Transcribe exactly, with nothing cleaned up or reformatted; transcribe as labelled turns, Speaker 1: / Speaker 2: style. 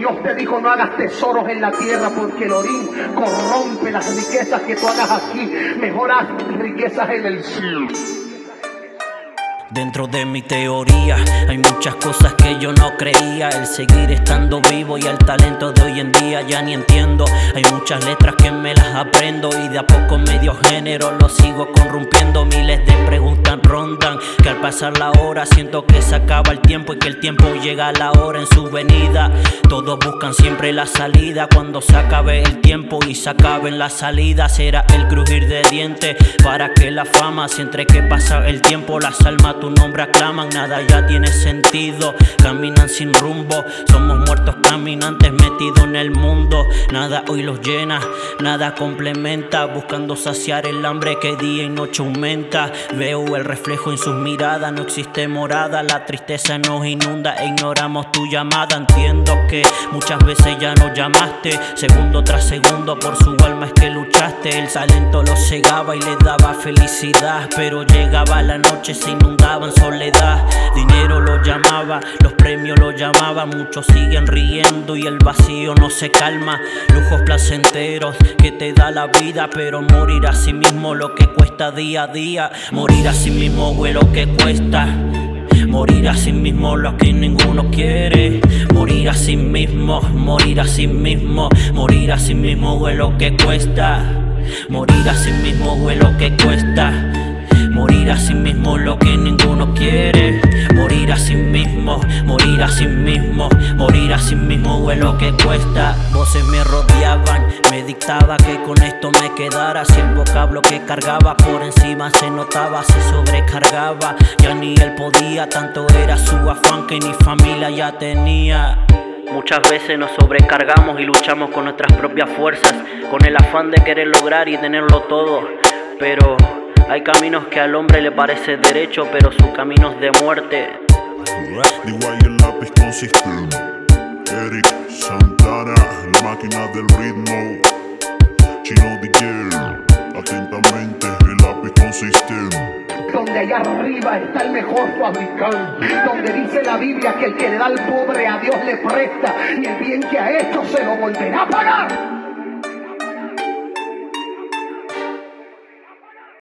Speaker 1: Dios te dijo no hagas tesoros en la tierra porque el orín corrompe las riquezas que tú hagas aquí. Mejor haz riquezas en el cielo.
Speaker 2: Dentro de mi teoría hay muchas cosas que yo no creía. El seguir estando vivo y el talento de hoy en día ya ni entiendo. Hay muchas letras que me las aprendo y de a poco medio género lo sigo corrompiendo. Miles de preguntas rondan, que al pasar la hora siento que se acaba el tiempo y que el tiempo llega a la hora en su venida. Todos buscan siempre la salida cuando se acabe el tiempo y se acaben las salidas. Será el crujir de dientes para que la fama, siempre que pasa el tiempo las almas tu nombre aclaman, nada ya tiene sentido. Caminan sin rumbo, somos muertos caminantes metidos en el mundo. Nada hoy los llena, nada complementa, buscando saciar el hambre que día y noche aumenta. Veo el reflejo en sus miradas, no existe morada, la tristeza nos inunda e ignoramos tu llamada. Entiendo que muchas veces ya nos llamaste, segundo tras segundo por su alma es que luchaste. El talento lo cegaba y le daba felicidad, pero llegaba la noche, se inundaba en soledad. Dinero lo llamaba, los premios lo llamaban, muchos siguen riendo y el vacío no se calma. Lujos placenteros que te da la vida, pero morir a sí mismo lo que cuesta día a día. Morir a sí mismo es lo que cuesta. Morir a sí mismo lo que ninguno quiere. Morir a sí mismo, morir a sí mismo, morir a sí mismo es lo que cuesta. Morir a sí mismo es lo que cuesta. Morir a sí mismo lo que ninguno quiere. Morir a sí mismo, morir a sí mismo, morir a sí mismo es lo que cuesta. Voces me rodeaban, me dictaba que con esto me quedara. Si el vocablo que cargaba por encima se notaba, se sobrecargaba. Ya ni él podía, tanto era su afán que ni familia ya tenía. Muchas veces nos sobrecargamos y luchamos con nuestras propias fuerzas, con el afán de querer lograr y tenerlo todo. Pero hay caminos que al hombre le parece derecho, pero su camino es de muerte.
Speaker 3: D Y el lápiz con sistema. Eric Santana, la máquina del ritmo. Chino D J, atentamente el lápiz con sistema.
Speaker 1: Donde allá arriba está el mejor fabricante, donde dice la Biblia que el que le da al pobre a Dios le presta y el bien que ha hecho se lo volverá a pagar.